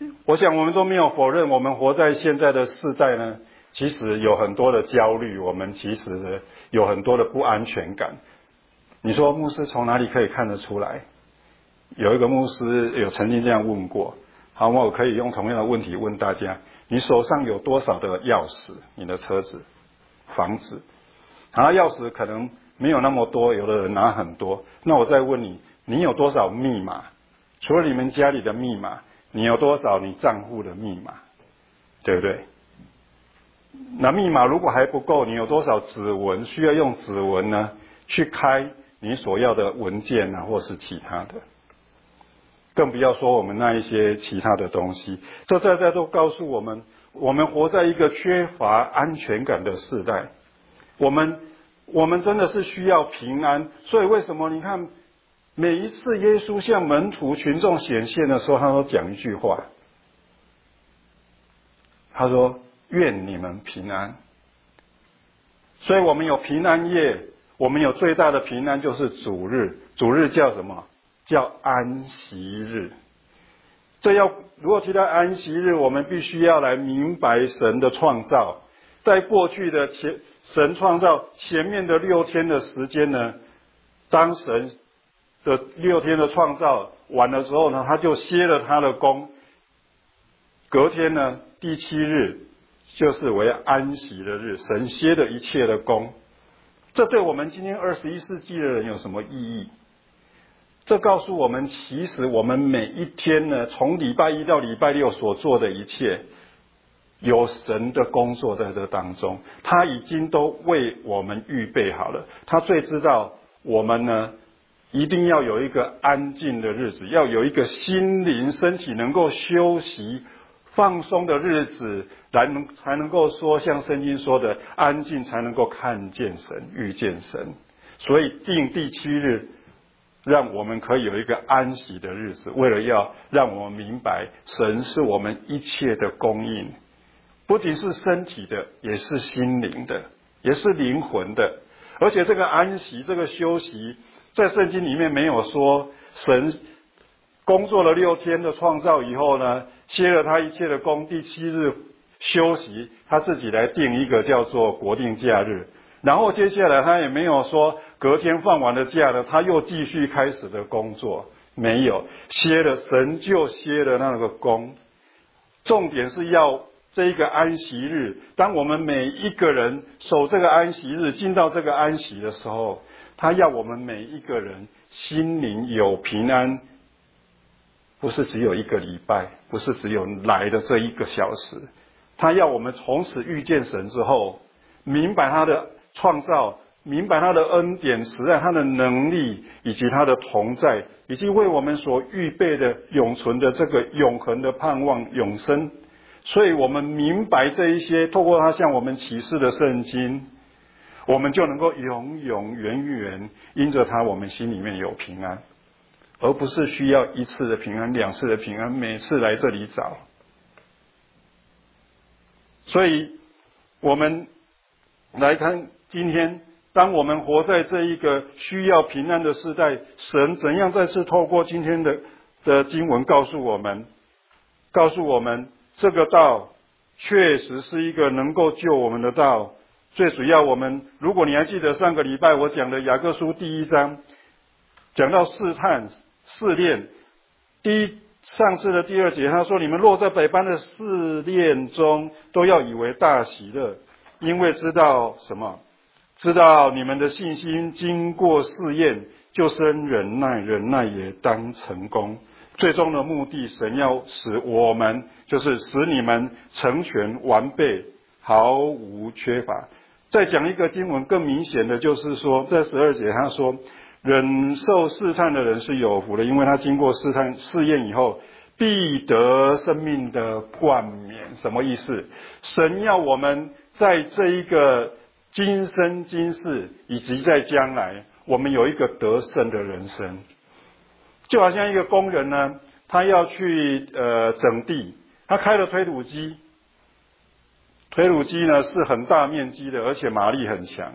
我想我们都没有否认，我们活在现在的世代呢，其实有很多的焦虑，我们其实有很多的不安全感。你说牧师从哪里可以看得出来？有一个牧师有曾经这样问过，好，我可以用同样的问题问大家：你手上有多少的钥匙？你的车子、房子，拿钥匙可能没有那么多，有的人拿很多。那我再问你，你有多少密码？除了你们家里的密码，你有多少你账户的密码？对不对？那密码如果还不够，你有多少指纹需要用指纹呢去开你所要的文件啊，或是其他的？更不要说我们那一些其他的东西。这在都告诉我们，我们活在一个缺乏安全感的时代。我们真的是需要平安。所以为什么你看每一次耶稣向门徒群众显现的时候，他都讲一句话，他说愿你们平安。所以我们有平安夜，我们有最大的平安就是主日。主日叫什么？叫安息日。如果提到安息日，我们必须要来明白神的创造。在过去的神创造前面的6天的时间呢，当神的6天的创造完了之后呢，他就歇了他的工。隔天呢，第7日就是为安息的日，神歇了一切的工。这对我们今天21世纪的人有什么意义？这告诉我们，其实我们每一天呢，从礼拜1到礼拜6所做的一切，有神的工作在这当中，他已经都为我们预备好了。他最知道我们呢，一定要有一个安静的日子，要有一个心灵身体能够休息放松的日子，才能够说像圣经说的，安静才能够看见神、遇见神。所以定第7日，让我们可以有一个安息的日子，为了要让我们明白神是我们一切的供应，不仅是身体的，也是心灵的，也是灵魂的。而且这个安息，这个休息，在圣经里面没有说神工作了6天的创造以后呢，歇了他一切的工，第7日休息，他自己来定一个叫做国定假日。然后接下来他也没有说隔天放完了假了，他又继续开始的工作，没有，歇了，神就歇了那个工。重点是要这一个安息日，当我们每一个人守这个安息日，进到这个安息的时候，他要我们每一个人心灵有平安，不是只有1个礼拜，不是只有来的这1个小时，他要我们从此遇见神之后，明白他的创造，明白他的恩典慈爱，他的能力，以及他的同在，以及为我们所预备的永存的这个永恒的盼望永生。所以我们明白这一些，透过他向我们启示的圣经，我们就能够永永远远因着他，我们心里面有平安，而不是需要1次的平安、2次的平安，每次来这里找。所以我们来看今天，当我们活在这一个需要平安的时代，神怎样再次透过今天的经文告诉我们这个道确实是一个能够救我们的道。最主要如果你还记得上个礼拜我讲的雅各书第1章，讲到试探、试炼，上次的第2节，他说：你们若在百般的试炼中，都要以为大喜乐，因为知道什么？知道你们的信心经过试验，就生忍耐，忍耐也当成功。最终的目的，神要就是使你们成全完备，毫无缺乏。再讲一个经文更明显的，就是说在12节他说，忍受试探的人是有福的，因为他经过试验以后，必得生命的冠冕。什么意思？神要我们在这一个今生今世以及在将来，我们有一个得胜的人生。就好像一个工人呢，他要去整地，他开了推土机，推土机呢是很大面积的，而且马力很强。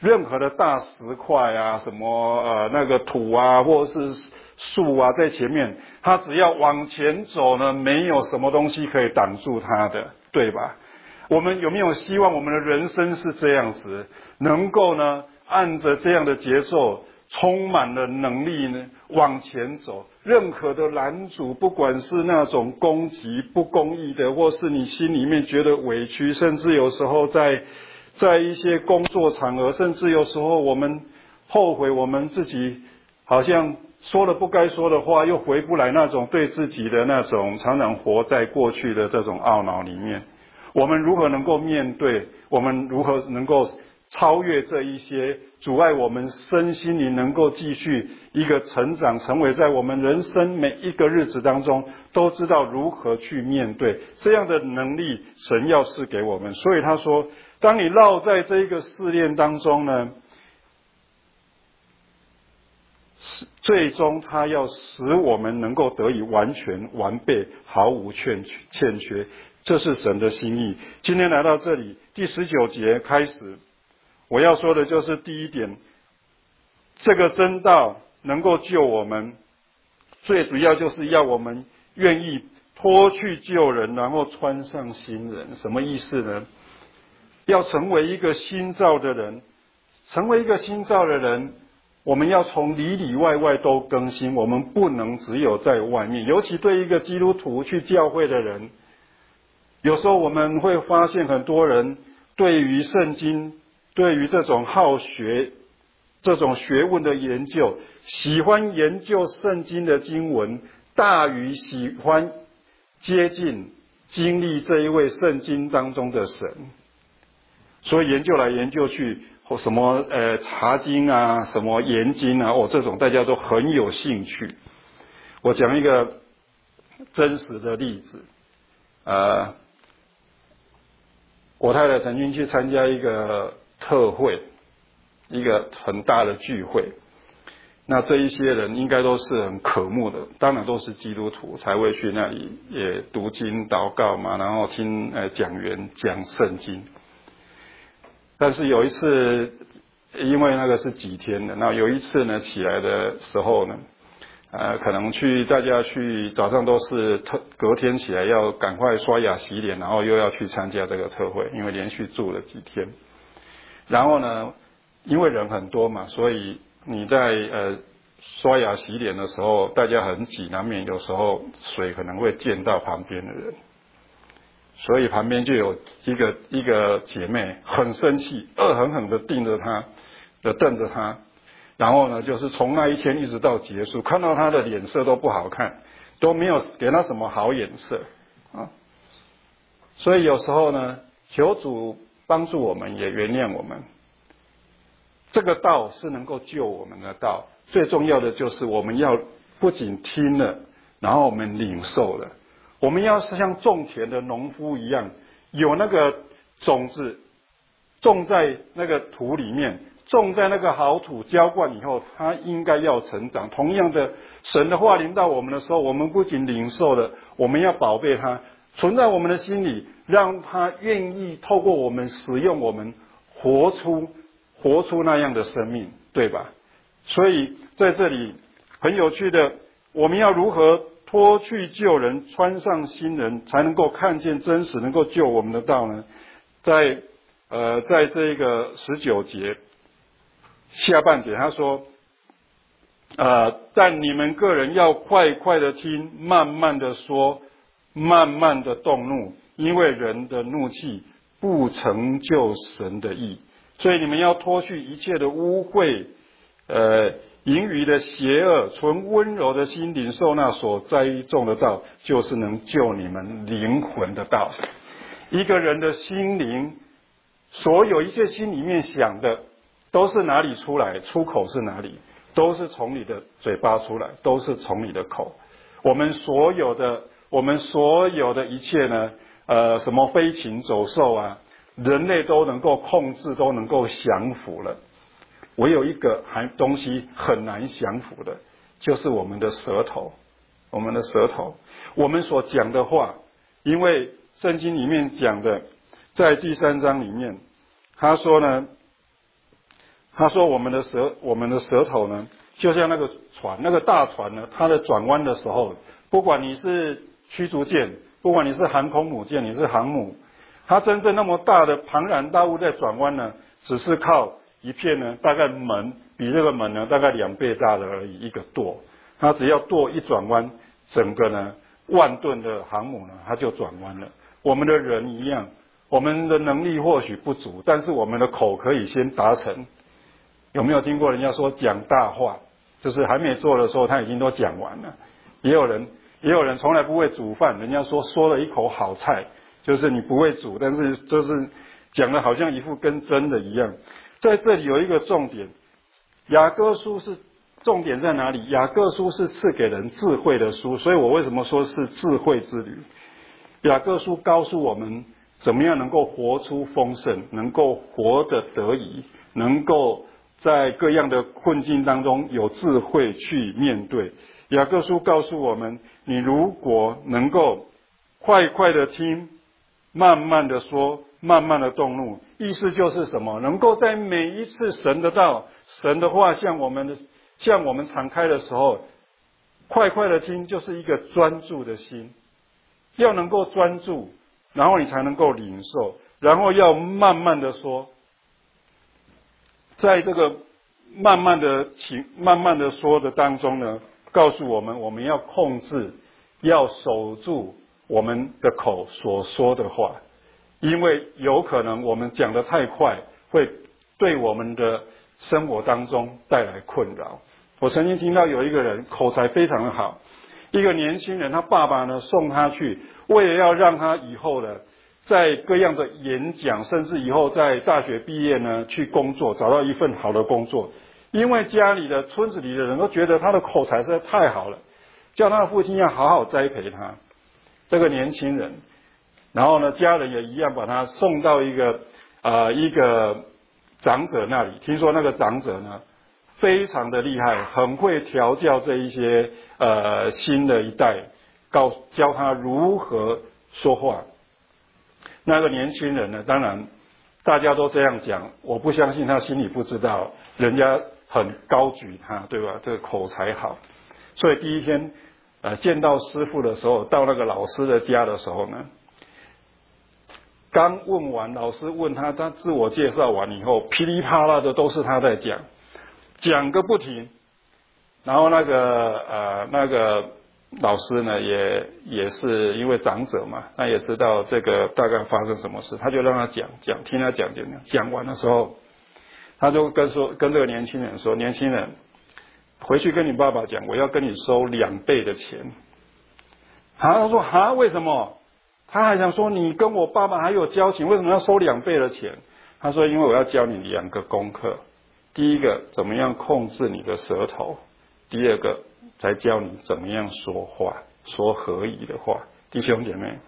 任何的大石块啊，什么那个土啊，或者是树啊，在前面，他只要往前走呢，没有什么东西可以挡住他的，对吧？我们有没有希望我们的人生是这样子，能够呢按着这样的节奏，充满了能力呢往前走？任何的拦阻，不管是那种攻击不公义的，或是你心里面觉得委屈，甚至有时候在一些工作场合，甚至有时候我们后悔我们自己好像说了不该说的话，又回不来，那种对自己的那种常常活在过去的这种懊恼里面，我们如何能够面对？我们如何能够超越这一些阻碍我们身心灵能够继续一个成长，成为在我们人生每一个日子当中都知道如何去面对这样的能力？神要赐给我们。所以他说，当你落在这一个试炼当中呢，最终他要使我们能够得以完全完备，毫无欠缺，这是神的心意。今天来到这里第19节开始，我要说的就是第一点，这个真道能够救我们，最主要就是要我们愿意脱去旧人，然后穿上新人。什么意思呢？要成为一个新造的人，成为一个新造的人，我们要从里里外外都更新，我们不能只有在外面。尤其对一个基督徒去教会的人，有时候我们会发现很多人对于圣经，对于这种好学、这种学问的研究，喜欢研究圣经的经文，大于喜欢接近、经历这一位圣经当中的神。所以研究来研究去，或什么查经啊，什么研经啊，这种大家都很有兴趣。我讲一个真实的例子，我太太曾经去参加一个特会，一个很大的聚会。那这一些人应该都是很渴慕的，当然都是基督徒才会去那里也读经祷告嘛，然后听讲员讲圣经。但是有一次，因为那个是几天的，那有一次呢起来的时候呢，可能大家去早上都是隔天起来要赶快刷牙洗脸，然后又要去参加这个特会，因为连续住了几天。然后呢，因为人很多嘛，所以你在刷牙洗脸的时候，大家很挤，难免有时候水可能会溅到旁边的人。所以旁边就有一个姐妹很生气，恶狠狠的盯着他，瞪着他，然后呢，就是从那一天一直到结束，看到他的脸色都不好看，都没有给他什么好眼色啊。所以有时候呢，求主帮助我们，也原谅我们。这个道是能够救我们的道，最重要的就是我们要不仅听了，然后我们领受了。我们要是像种田的农夫一样，有那个种子种在那个土里面，种在那个好土，浇灌以后，它应该要成长。同样的，神的话临到我们的时候，我们不仅领受了，我们要宝贝它，存在我们的心里，让它愿意透过我们使用我们，活出那样的生命，对吧？所以在这里很有趣的，我们要如何脱去旧人，穿上新人，才能够看见真实能够救我们的道呢？在这个19节下半节，他说，但你们个人要快快的听，慢慢的说，慢慢的动怒，因为人的怒气不成就神的义。所以你们要脱去一切的污秽，淫余的邪恶，存温柔的心，领受那所栽种的道，就是能救你们灵魂的道。一个人的心灵，所有一切心里面想的，都是哪里出来？出口是哪里？都是从你的嘴巴出来，都是从你的口。我们所有的一切呢，什么飞禽走兽啊，人类都能够控制，都能够降服了。唯有一个东西很难降服的，就是我们的舌头。我们的舌头，我们所讲的话，因为圣经里面讲的，在第3章里面，他说呢， 他说我们的舌头呢，就像那个船，那个大船呢，它的转弯的时候，不管你是驱逐舰，不管你是航空母舰，你是航母，它真正那么大的庞然大物在转弯呢，只是靠一片呢，大概门比这个门呢大概2倍大的而已，一个舵，它只要舵一转弯，整个呢万吨的航母呢，它就转弯了。我们的人一样，我们的能力或许不足，但是我们的口可以先达成。有没有听过人家说讲大话，就是还没做的时候他已经都讲完了。也有人从来不会煮饭，人家说了一口好菜，就是你不会煮，但是就是讲的好像一副跟真的一样。在这里有一个重点，雅各书是重点在哪里？雅各书是赐给人智慧的书，所以我为什么说是智慧之旅？雅各书告诉我们怎么样能够活出丰盛，能够活得得宜，能够在各样的困境当中有智慧去面对。雅各书告诉我们，你如果能够快快的听，慢慢的说，慢慢的动怒，意思就是什么？能够在每一次神的道、神的话向我们敞开的时候，快快的听，就是一个专注的心，要能够专注，然后你才能够领受，然后要慢慢的说。在这个慢慢的说的当中呢，告诉我们，我们要控制，要守住我们的口所说的话，因为有可能我们讲得太快，会对我们的生活当中带来困扰。我曾经听到有一个人口才非常的好，一个年轻人，他爸爸呢送他去，为了要让他以后呢在各样的演讲，甚至以后在大学毕业呢去工作，找到一份好的工作。因为家里的村子里的人都觉得他的口才实在太好了，叫他的父亲要好好栽培他这个年轻人。然后呢，家人也一样把他送到一个长者那里。听说那个长者呢非常的厉害，很会调教这一些新的一代，教他如何说话。那个年轻人呢，当然大家都这样讲，我不相信他心里不知道，人家很高举他，对吧？这个口才好，所以第一天见到师父的时候，到那个老师的家的时候呢，刚问完，老师问他自我介绍完以后，噼里啪啦的都是他在讲个不停。然后那个老师呢，也是因为长者嘛，他也知道这个大概发生什么事，他就让他讲，听他讲完的时候，他就跟这个年轻人说，年轻人，回去跟你爸爸讲，我要跟你收2倍的钱。他说为什么？他还想说你跟我爸爸还有交情，为什么要收2倍的钱？他说因为我要教你2个功课，第一个怎么样控制你的舌头，第二个才教你怎么样说话，说合宜的话。弟兄姐妹，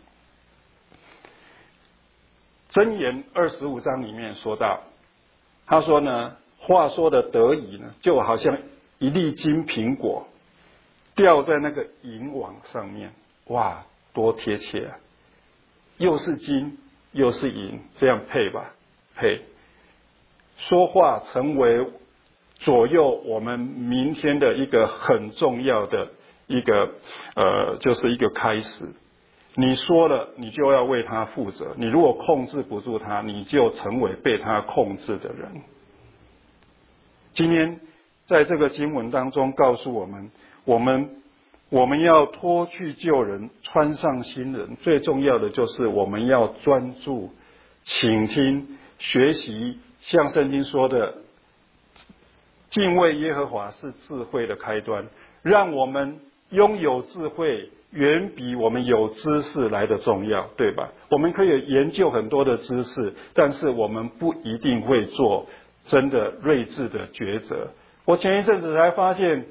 箴言25章里面说到，他说呢，话说的得宜呢，就好像一粒金苹果掉在那个银网上面，哇，多贴切啊！又是金又是银，这样配吧，配。说话成为左右我们明天的一个很重要的一个就是一个开始。你说了，你就要为他负责。你如果控制不住他，你就成为被他控制的人。今天在这个经文当中告诉我们要脱去旧人，穿上新人。最重要的就是我们要专注倾听学习，像圣经说的，敬畏耶和华是智慧的开端。让我们拥有智慧远比我们有知识来的重要，对吧？我们可以研究很多的知识，但是我们不一定会做真的睿智的抉择。我前一阵子才发现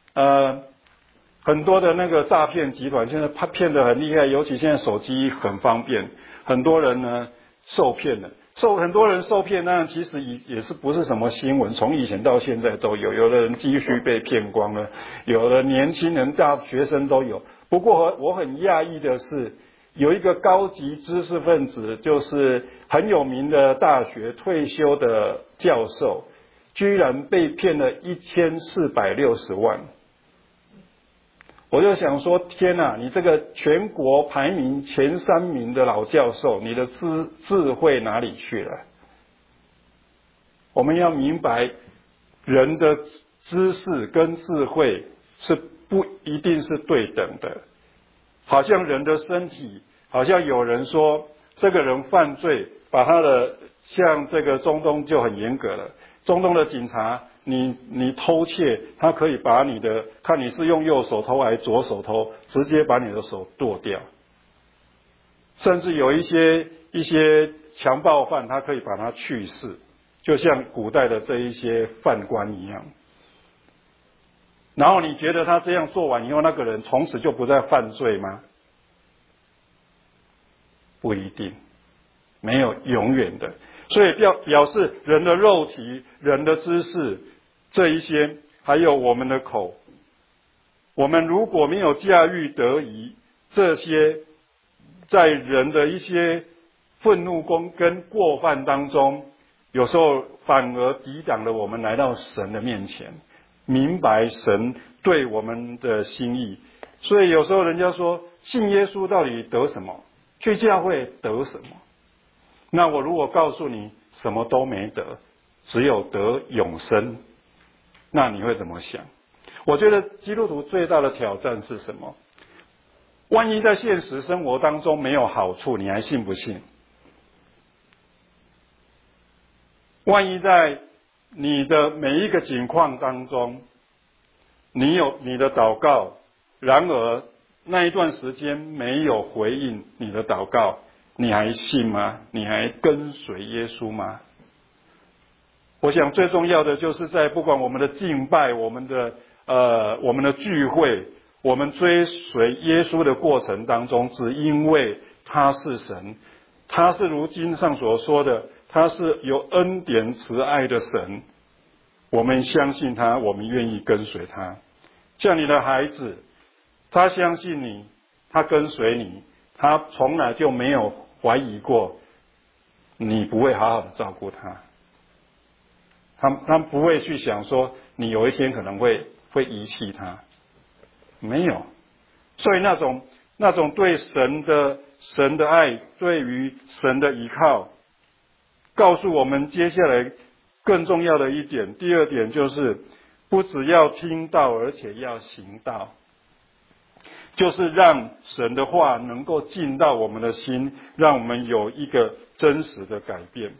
很多的那个诈骗集团现在骗得很厉害，尤其现在手机很方便，很多人呢受骗了。很多人受骗，当然其实也是不是什么新闻，从以前到现在都有。有的人积蓄被骗光了，有的年轻人、大学生都有。不过我很讶异的是，有一个高级知识分子，就是很有名的大学退休的教授， 居然被骗了1460万。我就想说，天哪，你这个全国排名前3名的老教授，你的智慧哪里去了？我们要明白，人的知识跟智慧是不一定是对等的。好像人的身体，好像有人说这个人犯罪，把他的，像这个中东就很严格了，中东的警察，你偷窃，他可以把你的，看你是用右手偷还是左手偷，直接把你的手剁掉。甚至有一些强暴犯，他可以把他去世，就像古代的这一些犯官一样。然后你觉得他这样做完以后，那个人从此就不再犯罪吗？不一定，没有永远的。所以表示人的肉体、人的知识这一些，还有我们的口，我们如果没有驾驭得宜，这些在人的一些愤怒跟过犯当中，有时候反而抵挡了我们来到神的面前，明白神对我们的心意。所以有时候人家说，信耶稣到底得什么？去教会得什么？那我如果告诉你什么都没得，只有得永生，那你会怎么想？我觉得基督徒最大的挑战是什么？万一在现实生活当中没有好处，你还信不信？万一在你的每一个境况当中，你有你的祷告，然而那一段时间没有回应你的祷告，你还信吗？你还跟随耶稣吗？我想最重要的就是在不管我们的敬拜，我们的聚会，我们追随耶稣的过程当中，只因为他是神，他是如经上所说的，他是有恩典慈爱的神，我们相信他，我们愿意跟随他。像你的孩子，他相信你，他跟随你，他从来就没有怀疑过你不会好好的照顾他，他不会去想说你有一天可能会遗弃他，没有。所以那种对神的爱，对于神的依靠，告诉我们接下来更重要的一点，第二点就是不只要听到，而且要行道，就是让神的话能够进到我们的心，让我们有一个真实的改变。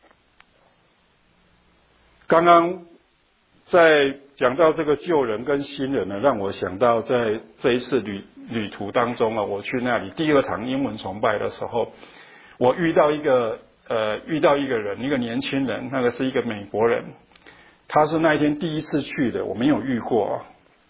刚刚在讲到这个旧人跟新人呢，让我想到在这一次旅途当中啊，我去那里第2堂英文崇拜的时候，我遇到一个人，一个年轻人，那个是一个美国人，他是那一天第一次去的，我没有遇过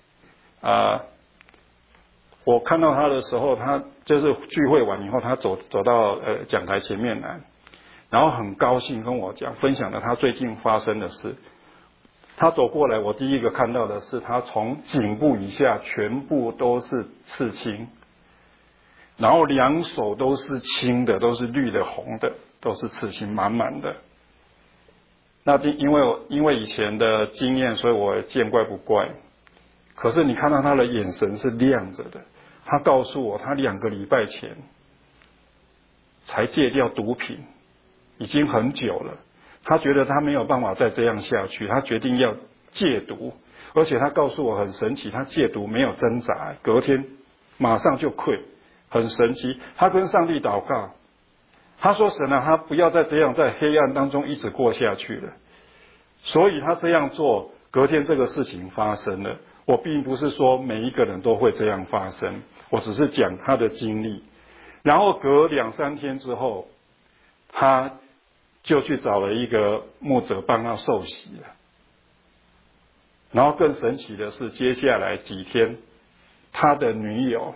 我看到他的时候，他就是聚会完以后，他走到讲台前面来，然后很高兴跟我分享了他最近发生的事。他走过来，我第一个看到的是他从颈部以下全部都是刺青，然后2手都是青的，都是绿的红的，都是刺青满满的。那因为以前的经验，所以我见怪不怪。可是你看到他的眼神是亮着的，他告诉我他2个礼拜前才戒掉毒品，已经很久了。他觉得他没有办法再这样下去，他决定要戒毒，而且他告诉我很神奇，他戒毒没有挣扎，隔天马上就quit，很神奇。他跟上帝祷告，他说神啊，他不要再这样在黑暗当中一直过下去了。所以他这样做，隔天这个事情发生了。我并不是说每一个人都会这样发生，我只是讲他的经历。然后隔2-3天之后，他就去找了一个牧者帮他受洗了。然后更神奇的是，接下来几天，他的女友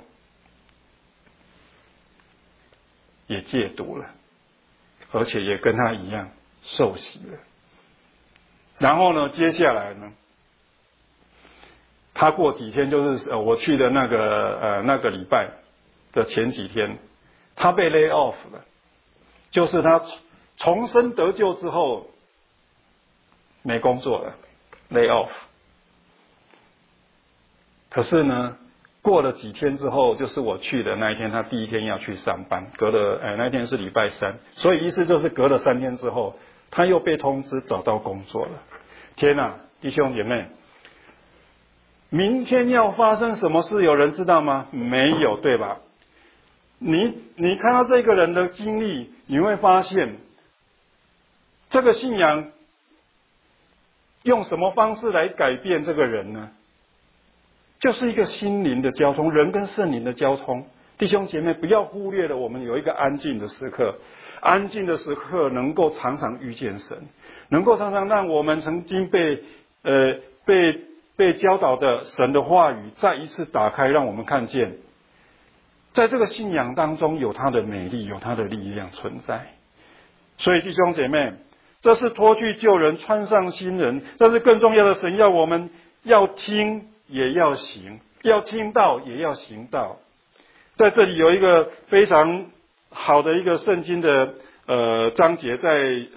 也戒毒了，而且也跟他一样受洗了。然后呢，接下来呢，他过几天，就是我去的那个礼拜的前几天，他被 lay off 了，就是他重生得救之后， 没工作了 ，lay off。可是呢，过了几天之后，就是我去的那一天，他第一天要去上班，那天是礼拜三，所以意思就是隔了3天之后，他又被通知找到工作了。天哪，弟兄姐妹，明天要发生什么事，有人知道吗？没有，对吧？你看到这个人的经历，你会发现，这个信仰用什么方式来改变这个人呢？就是一个心灵的交通，人跟圣灵的交通。弟兄姐妹，不要忽略了我们有一个安静的时刻，安静的时刻能够常常遇见神，能够常常让我们曾经被教导的神的话语再一次打开，让我们看见，在这个信仰当中有它的美丽，有它的力量存在。所以弟兄姐妹，这是脱去旧人，穿上新人，这是更重要的。神要我们要听也要行，要听到也要行道。在这里有一个非常好的一个圣经的章节，在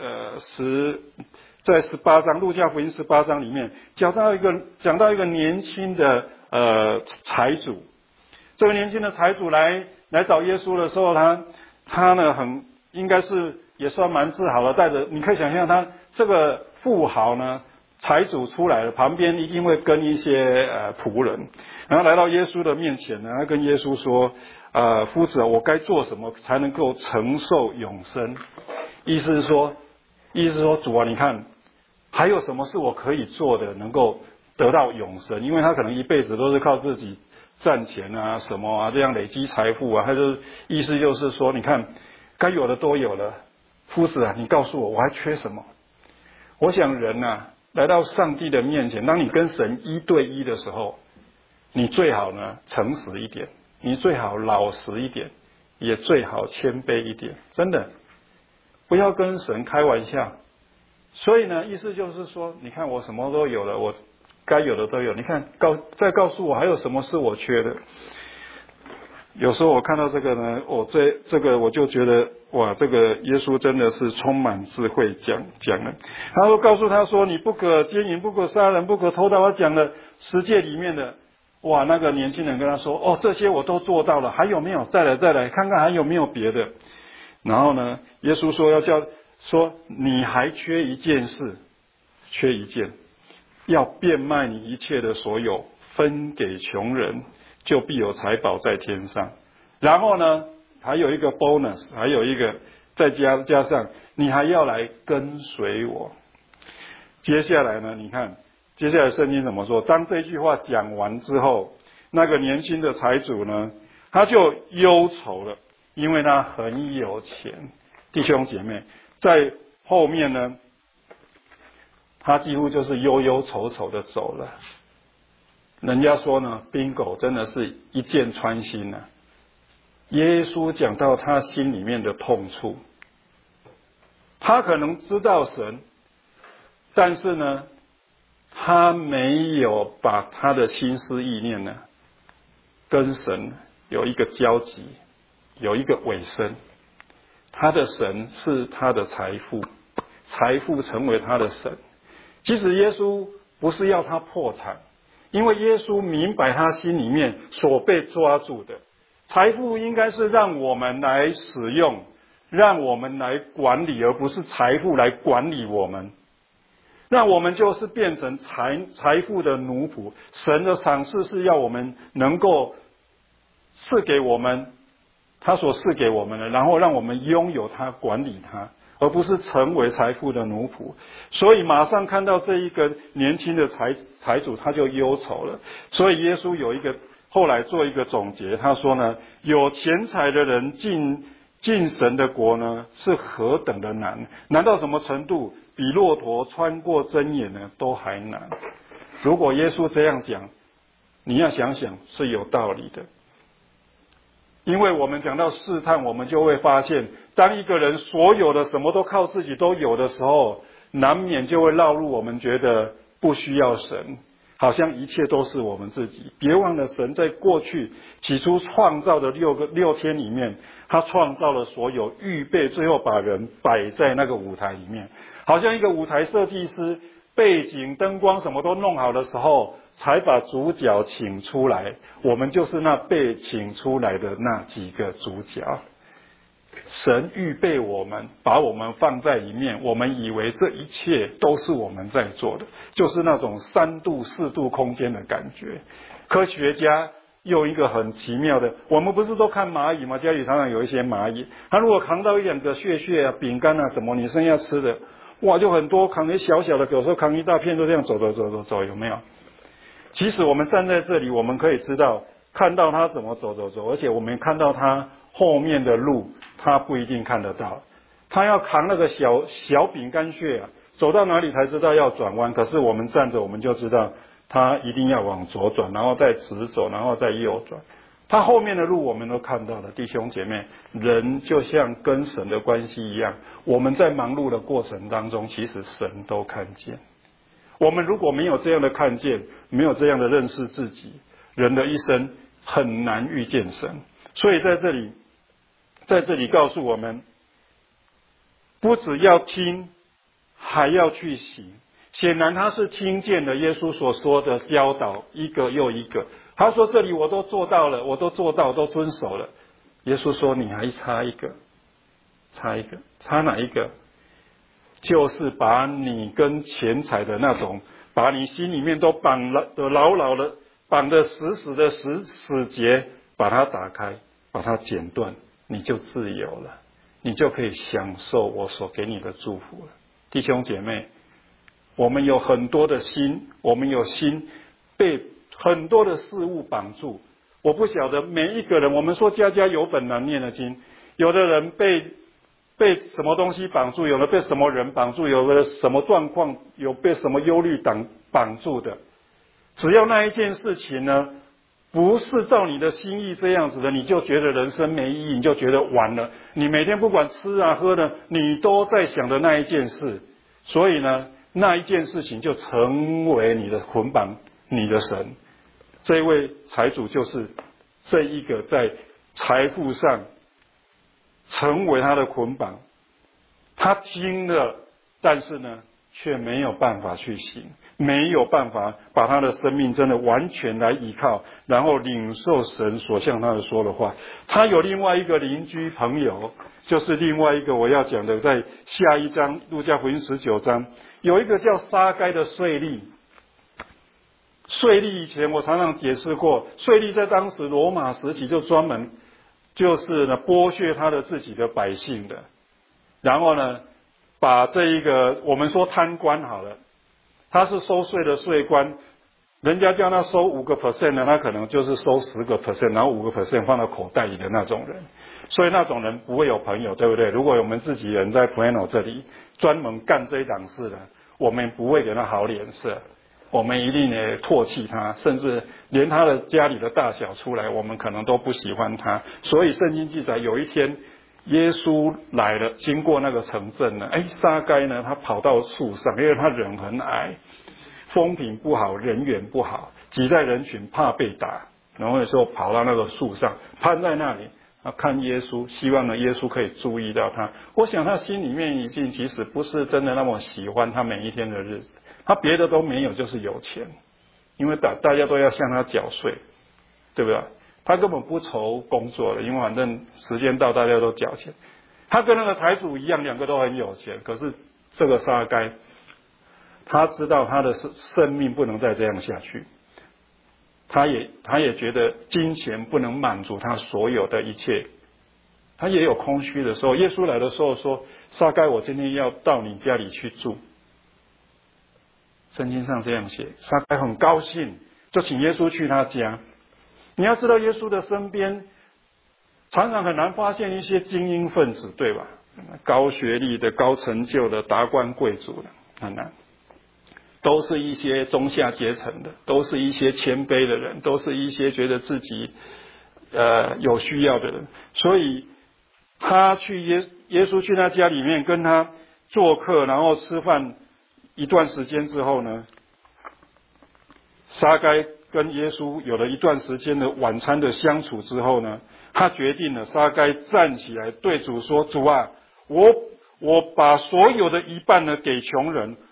18章，路加福音18章里面讲到一个年轻的财主。这个年轻的财主来找耶稣的时候，他呢应该是也算蛮自豪的，带着你可以想象他这个富豪呢，财主出来了，旁边一定会跟一些仆人，然后来到耶稣的面前呢，他跟耶稣说：夫子，我该做什么才能够承受永生？意思是说，主啊，你看还有什么是我可以做的，能够得到永生？因为他可能一辈子都是靠自己赚钱啊，什么啊，这样累积财富啊，他就意思就是说，你看该有的都有了，夫子啊，你告诉我还缺什么？我想人啊，来到上帝的面前，当你跟神1对1的时候，你最好呢诚实一点，你最好老实一点，也最好谦卑一点，真的不要跟神开玩笑。所以呢，意思就是说，你看我什么都有了，我该有的都有，你看再告诉我还有什么是我缺的？有时候我看到这个呢，这个我就觉得哇，这个耶稣真的是充满智慧讲了。他说告诉他说，你不可奸淫，不可杀人，不可偷盗。他讲了10诫里面的，哇，那个年轻人跟他说，哦，这些我都做到了，还有没有？再来看看还有没有别的。然后呢，耶稣说你还缺一件事，缺一件，要变卖你一切的所有，分给穷人，就必有财宝在天上。然后呢，还有一个 bonus， 还有一个再加上，你还要来跟随我。接下来呢，你看接下来圣经怎么说？当这句话讲完之后，那个年轻的财主呢，他就忧愁了，因为他很有钱。弟兄姐妹，在后面呢，他几乎就是忧忧愁愁的走了。人家说呢 ，bingo 真的是一箭穿心啊。耶稣讲到他心里面的痛处，他可能知道神，但是呢，他没有把他的心思意念呢，跟神有一个交集，有一个尾声。他的神是他的财富，财富成为他的神。其实耶稣不是要他破产，因为耶稣明白他心里面所被抓住的财富应该是让我们来使用，让我们来管理，而不是财富来管理我们。让我们就是变成财富的奴仆。神的赏赐是要我们能够赐给我们他所赐给我们的，然后让我们拥有它，管理它，而不是成为财富的奴仆。所以马上看到这一个年轻的财主，他就忧愁了。所以耶稣后来做一个总结，他说呢，有钱财的人进神的国呢，是何等的难，难到什么程度？比骆驼穿过针眼呢都还难。如果耶稣这样讲，你要想想是有道理的。因为我们讲到试探，我们就会发现，当一个人所有的什么都靠自己都有的时候，难免就会落入我们觉得不需要神，好像一切都是我们自己。别忘了，神在过去起初创造的6天里面，他创造了所有，预备，最后把人摆在那个舞台里面，好像一个舞台设计师背景灯光什么都弄好的时候，才把主角请出来。我们就是那被请出来的那几个主角。神预备我们，把我们放在里面，我们以为这一切都是我们在做的，就是那种3度4度空间的感觉。科学家用一个很奇妙的，我们不是都看蚂蚁吗？家里常常有一些蚂蚁，它如果扛到1-2个屑啊、饼干啊什么，女生要吃的，哇，就很多，扛一小小的，有时候扛一大片，都这样走，有没有？其实我们站在这里，我们可以知道，看到它怎么走，而且我们看到它后面的路，他不一定看得到。他要扛那个小饼干屑啊，走到哪里才知道要转弯。可是我们站着，我们就知道他一定要往左转，然后再直走，然后再右转。他后面的路我们都看到了。弟兄姐妹，人就像跟神的关系一样，我们在忙碌的过程当中，其实神都看见。我们如果没有这样的看见，没有这样的认识自己，人的一生很难遇见神。所以在这里告诉我们，不只要听，还要去行。显然他是听见了耶稣所说的教导，一个又一个。他说这里我都做到了，我都做到，都遵守了。耶稣说你还差一个，差哪一个？就是把你跟钱财的那种，把你心里面都绑了的牢牢的，绑得死死的死结，把它打开，把它剪断，你就自由了，你就可以享受我所给你的祝福了。弟兄姐妹，我们有很多的心，我们有心被很多的事物绑住。我不晓得每一个人，我们说家家有本难念的经，有的人被什么东西绑住，有的被什么人绑住，有的什么状况，有被什么忧虑绑住的。只要那一件事情呢，不是照你的心意这样子的，你就觉得人生没意义，你就觉得完了。你每天不管吃啊喝的，你都在想的那一件事，所以呢，那一件事情就成为你的捆绑，你的神。这位财主就是这一个在财富上成为他的捆绑。他听了，但是呢，却没有办法去行，没有办法把他的生命真的完全来依靠，然后领受神所向他的说的话。他有另外一个邻居朋友，就是另外一个我要讲的，在下一章路加福音19章，有一个叫撒该的税吏。税吏以前我常常解释过，税吏在当时罗马时期就专门就是呢剥削他的自己的百姓的，然后呢把这一个我们说贪官好了，他是收税的税官，人家叫他收5% 呢，他可能就是收10%，然后5% 放到口袋里的那种人，所以那种人不会有朋友，对不对？如果我们自己人在 Plano 这里专门干这一档事的，我们不会给他好脸色，我们一定也唾弃他，甚至连他的家里的大小出来，我们可能都不喜欢他。所以圣经记载，有一天耶稣来了，经过那个城镇呢，撒该呢，他跑到树上，因为他人很矮，风评不好，人缘不好，挤在人群怕被打，然后有时候跑到那个树上，攀在那里看耶稣，希望呢耶稣可以注意到他。我想他心里面已经其实不是真的那么喜欢他每一天的日子，他别的都没有，就是有钱，因为大家都要向他缴税，对不对？他根本不愁工作了，因为反正时间到大家都缴钱。他跟那个财主一样，两个都很有钱，可是这个撒该他知道他的生命不能再这样下去，他也觉得金钱不能满足他所有的一切，他也有空虚的时候。耶稣来的时候说，撒该我今天要到你家里去住，圣经上这样写。撒该很高兴，就请耶稣去他家。你要知道耶稣的身边常常很难发现一些精英分子，对吧？高学历的、高成就的、达官贵族的，很难，都是一些中下阶层的，都是一些谦卑的人，都是一些觉得自己有需要的人。所以他去耶稣去他家里面跟他做客，然后吃饭一段时间之后呢，撒该跟耶稣有了一段时间的晚餐的相处之后呢，他决定了，撒该站起来对主说，主啊，我把所有的一半呢给穷人，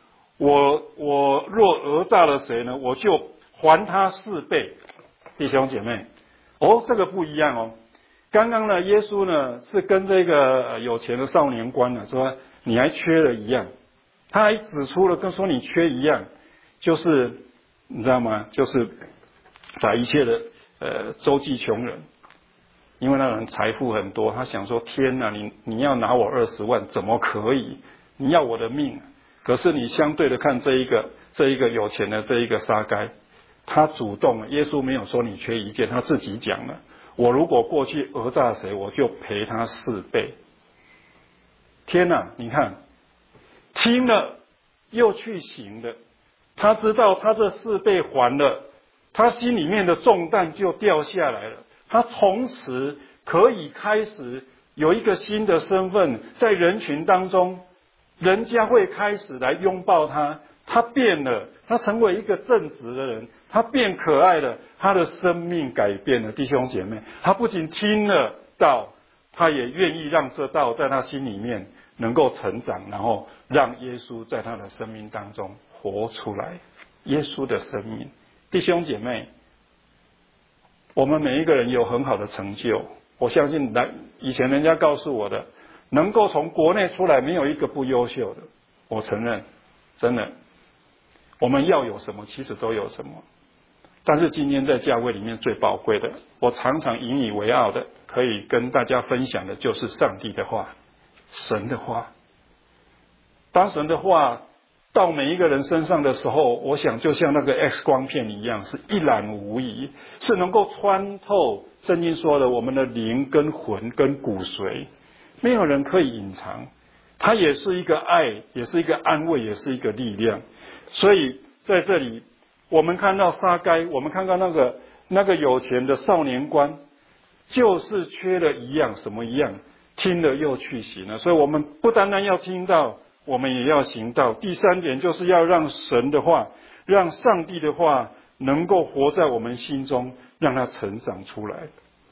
我若讹诈了谁呢，我就还他4倍。弟兄姐妹，这个不一样哦。刚刚呢，耶稣呢是跟这个有钱的少年官呢说，你还缺了一样，他还指出了跟说你缺一样，就是你知道吗？就是把一切的周济穷人，因为那个人财富很多，他想说天哪，你要拿我20万怎么可以？你要我的命，可是你相对的看这一个有钱的这一个撒该，他主动了，耶稣没有说你缺一件，他自己讲了。我如果过去讹诈谁，我就赔他4倍。天哪，你看，听了又去行的，他知道他这4倍还了，他心里面的重担就掉下来了。他从此可以开始有一个新的身份，在人群当中，人家会开始来拥抱他。他变了，他成为一个正直的人，他变可爱了，他的生命改变了。弟兄姐妹，他不仅听了道，他也愿意让这道在他心里面能够成长，然后让耶稣在他的生命当中活出来。耶稣的生命，弟兄姐妹，我们每一个人有很好的成就，我相信以前人家告诉我的，能够从国内出来没有一个不优秀的，我承认，真的。我们要有什么，其实都有什么。但是今天在教会里面最宝贵的，我常常引以为傲的，可以跟大家分享的，就是上帝的话，神的话。当神的话到每一个人身上的时候，我想就像那个 X 光片一样，是一览无遗，是能够穿透圣经说的我们的灵跟魂跟骨髓，没有人可以隐藏。它也是一个爱，也是一个安慰，也是一个力量。所以在这里，我们看到撒该，我们看到那个有钱的少年官，就是缺了一样，什么一样？听了又去行了。所以我们不单单要听到，我们也要行道。第3点就是要让神的话，让上帝的话能够活在我们心中，让它成长出来。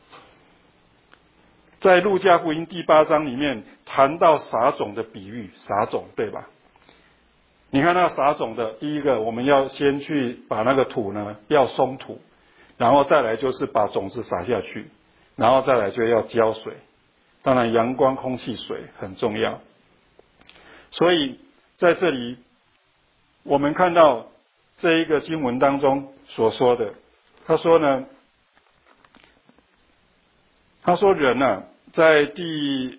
在路加福音第8章里面谈到撒种的比喻，撒种对吧？你看那撒种的，第一个我们要先去把那个土呢要松土，然后再来就是把种子撒下去，然后再来就要浇水。当然阳光、空气、水很重要。所以在这里我们看到这一个经文当中所说的，他说人啊，在第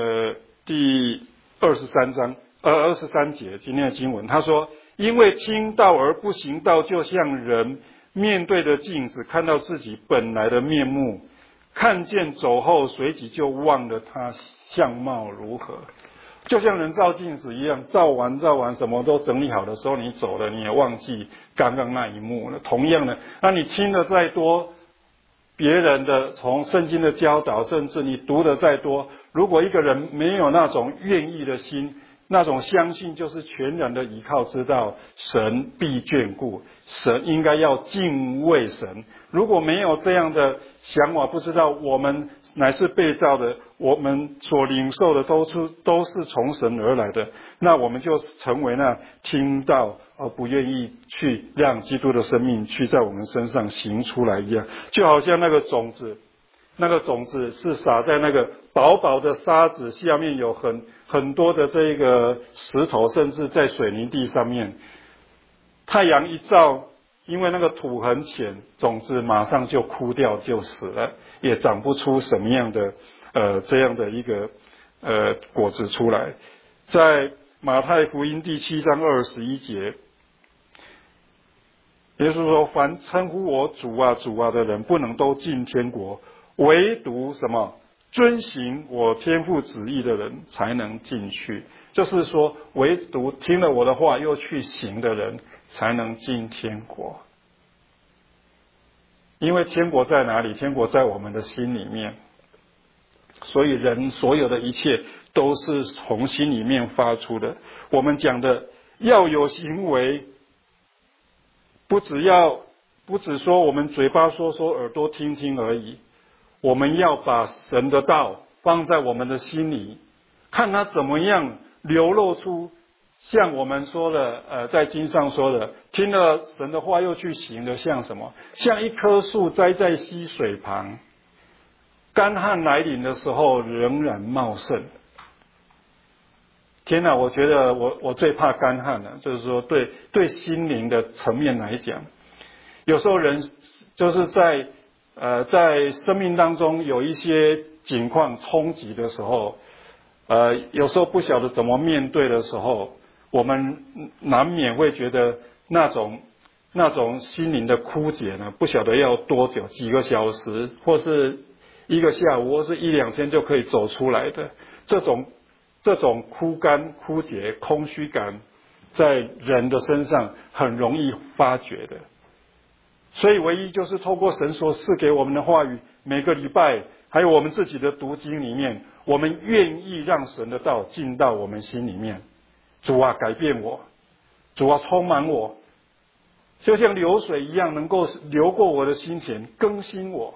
23节今天的经文，他说，因为听道而不行道，就像人面对着镜子，看到自己本来的面目，看见走后，随即就忘了他相貌如何。就像人照镜子一样，照完什么都整理好的时候，你走了，你也忘记刚刚那一幕了。同样的，那你听得再多别人的从圣经的教导，甚至你读的再多，如果一个人没有那种愿意的心，那种相信，就是全然的依靠，知道神必眷顾，神应该要敬畏神。如果没有这样的想法，不知道我们乃是被造的，我们所领受的都是从神而来的，那我们就成为那听到而不愿意去让基督的生命去在我们身上行出来一样。就好像那个种子是撒在那个薄薄的沙子下面，有很多的这个石头，甚至在水泥地上面，太阳一照，因为那个土很浅，种子马上就枯掉，就死了，也长不出什么样的这样的一个果子出来。在马太福音第7章21节，耶稣说，凡称呼我主啊主啊的人，不能都进天国，唯独什么？遵行我天父旨意的人才能进去。就是说，唯独听了我的话又去行的人才能进天国。因为天国在哪里？天国在我们的心里面。所以人所有的一切都是从心里面发出的。我们讲的要有行为，不只说我们嘴巴说说，耳朵听听而已。我们要把神的道放在我们的心里，看他怎么样流露出像我们说的，在经上说的，听了神的话又去行的，像什么？像一棵树栽在溪水旁，干旱来临的时候仍然茂盛。天哪，我觉得我最怕干旱了，就是说对心灵的层面来讲，有时候人就是在生命当中有一些境况冲击的时候，有时候不晓得怎么面对的时候，我们难免会觉得那种心灵的枯竭呢，不晓得要多久，几个小时，或是一个下午，或是一两天就可以走出来的这种枯干、枯竭、空虚感，在人的身上很容易发觉的。所以唯一就是透过神所赐给我们的话语，每个礼拜还有我们自己的读经里面，我们愿意让神的道进到我们心里面。主啊，改变我，主啊，充满我，就像流水一样，能够流过我的心田，更新我。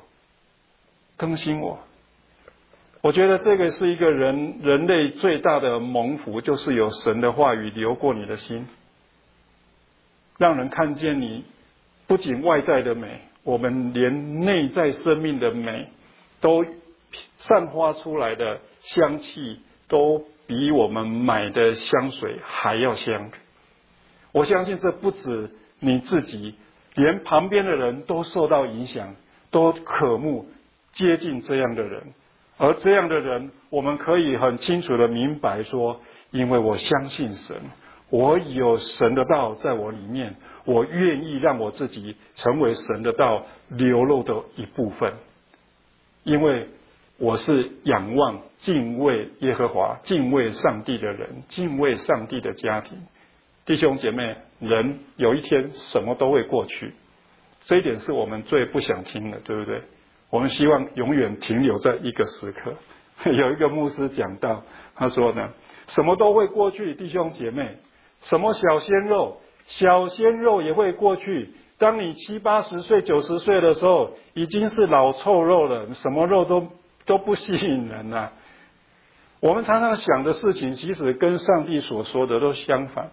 我觉得这个是一个人类最大的蒙福，就是有神的话语流过你的心，让人看见你不仅外在的美，我们连内在生命的美都散发出来的香气，都比我们买的香水还要香。我相信这不止你自己，连旁边的人都受到影响，都渴慕接近这样的人。而这样的人，我们可以很清楚的明白说，因为我相信神，我有神的道在我里面，我愿意让我自己成为神的道流露的一部分，因为我是仰望敬畏耶和华、敬畏上帝的人，敬畏上帝的家庭。弟兄姐妹，人有一天什么都会过去，这一点是我们最不想听的，对不对？我们希望永远停留在一个时刻。有一个牧师讲到，他说呢，什么都会过去，弟兄姐妹，什么小鲜肉也会过去。当你70、80岁、90岁的时候，已经是老臭肉了，什么肉都不吸引人了。我们常常想的事情，其实跟上帝所说的都相反。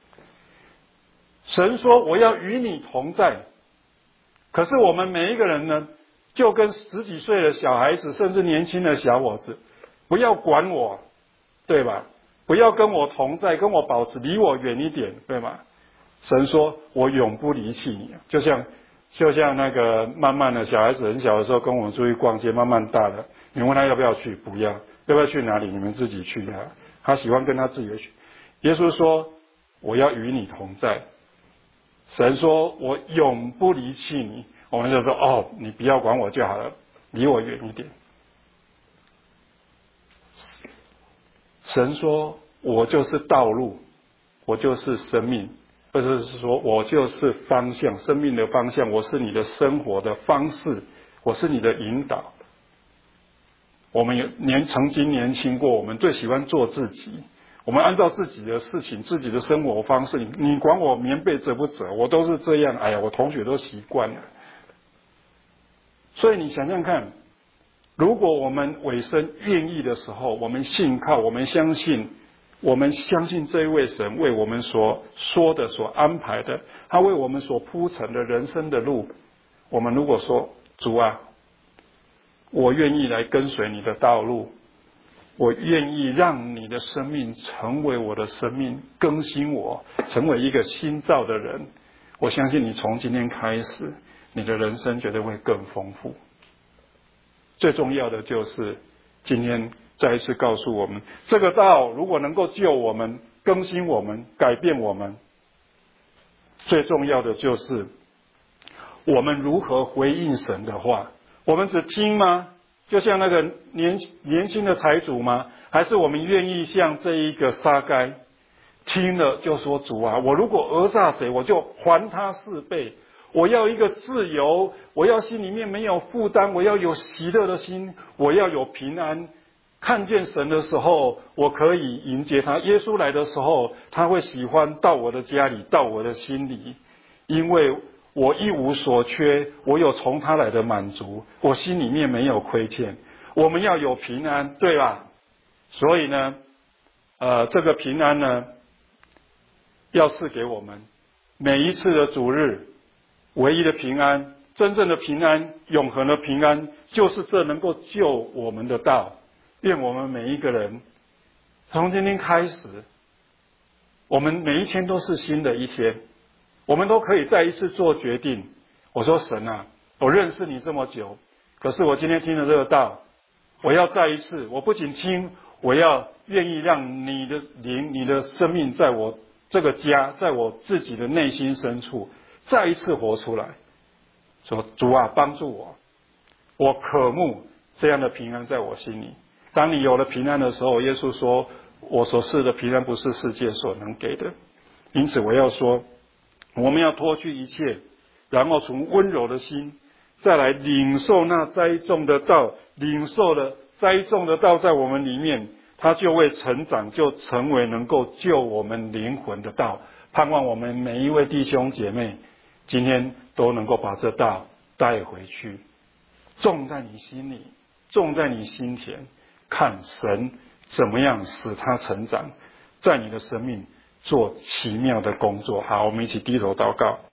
神说我要与你同在，可是我们每一个人呢，就跟10几岁的小孩子，甚至年轻的小伙子，不要管我，对吧？不要跟我同在，跟我保持，离我远一点，对吗？神说我永不离弃你。就像那个慢慢的小孩子很小的时候跟我们出去逛街，慢慢大了，你问他要不要去，不要。要不要去哪里，你们自己去啊。他喜欢跟他自己去。耶稣说我要与你同在，神说我永不离弃你，我们就说你不要管我就好了，离我远一点。神说我就是道路，我就是生命，或者是说我就是方向，生命的方向，我是你的生活的方式，我是你的引导。我们曾经年轻过，我们最喜欢做自己，我们按照自己的事情、自己的生活方式，你管我棉被折不折，我都是这样。哎呀，我同学都习惯了。所以你想想看，如果我们委身愿意的时候，我们信靠，我们相信这一位神为我们所说的、所安排的，他为我们所铺成的人生的路，我们如果说主啊，我愿意来跟随你的道路，我愿意让你的生命成为我的生命，更新我，成为一个新造的人。我相信你从今天开始，你的人生绝对会更丰富。最重要的就是今天再一次告诉我们，这个道如果能够救我们、更新我们、改变我们，最重要的就是我们如何回应神的话。我们只听吗？就像那个年轻的财主吗？还是我们愿意像这一个撒该，听了就说主啊，我如果讹诈谁，我就还他4倍。我要一个自由，我要心里面没有负担，我要有喜乐的心，我要有平安。看见神的时候，我可以迎接他。耶稣来的时候，他会喜欢到我的家里，到我的心里，因为我一无所缺，我有从他来的满足，我心里面没有亏欠。我们要有平安，对吧？所以呢，这个平安呢， 要赐给我们每一次的主日唯一的平安，真正的平安，永恒的平安，就是这能够救我们的道。愿我们每一个人从今天开始，我们每一天都是新的一天，我们都可以再一次做决定。我说神啊，我认识你这么久，可是我今天听了这个道，我要再一次，我不仅听，我要愿意让你的灵、你的生命在我这个家，在我自己的内心深处再一次活出来。说主啊，帮助我，我渴慕这样的平安在我心里。当你有了平安的时候，耶稣说，我所赐的平安不是世界所能给的。因此我要说，我们要脱去一切，然后从温柔的心再来领受那栽种的道，领受了栽种的道在我们里面，它就会成长，就成为能够救我们灵魂的道。盼望我们每一位弟兄姐妹今天都能够把这道带回去，种在你心里，种在你心田，看神怎么样使它成长，在你的生命做奇妙的工作。好，我们一起低头祷告。